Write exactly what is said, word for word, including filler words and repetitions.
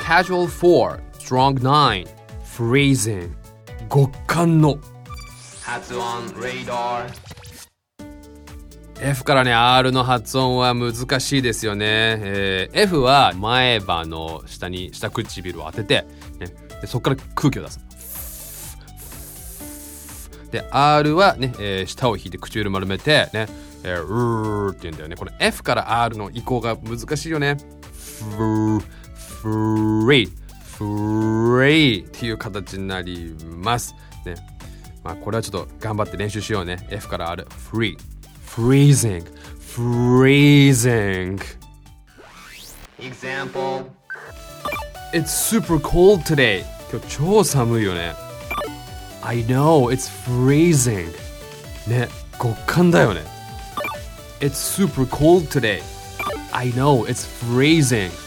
Casual four, Strong nine, Freezing 極寒の発音 Radar F からね R の発音は難しいですよね、えー、F は前歯の下に下唇を当てて、ね、でそこから空気を出すで R はね、えー、舌を引いて唇丸めてね、えー、うーって言うんだよね。この F から R の移行が難しいよね。フフリーフリーっていう形になりますね。まあこれはちょっと頑張って練習しようね。 F から R フリーFreezing Freezing Example It's super cold today 今日超寒いよね。 I know it's freezing ね、極寒だよね。 It's super cold today I know it's freezing